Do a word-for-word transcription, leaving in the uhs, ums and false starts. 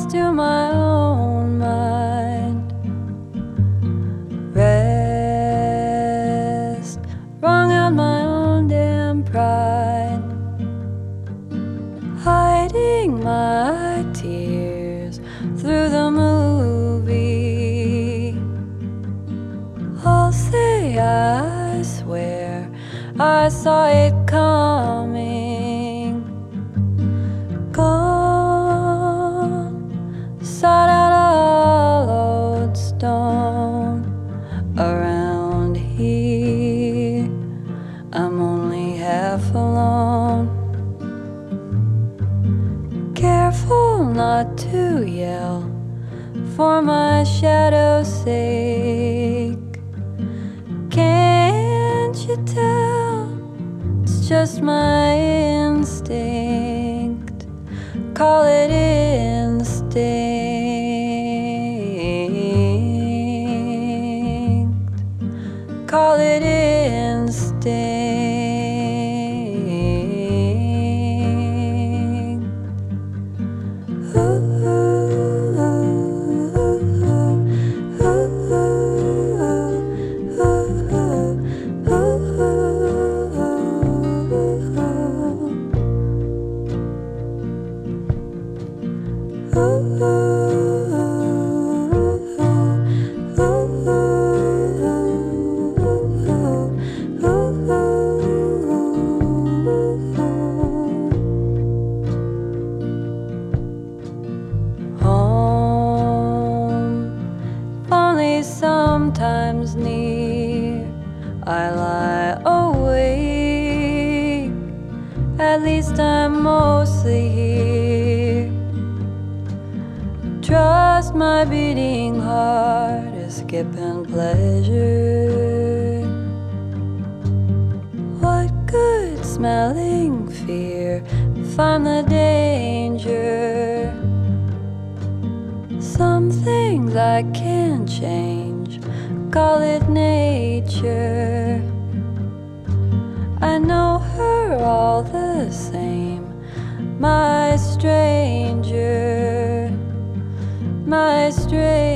to my own mind. Rest, wrung out my own damn pride, hiding my tears through the movie. I'll say I swear I saw it coming. Gone, sought out a hollowed stone. Around here I'm only half alone. Careful not to yell for my shadow's sake. Can't you tell? It's just my instinct. Call it instinct. Call it instinct. Sometimes near, I lie awake. At least I'm mostly here. Trust my beating heart is skipping pleasure. What good smelling fear if I'm the danger? Some things I can't change, call it nature. I know her all the same, my stranger, my stranger.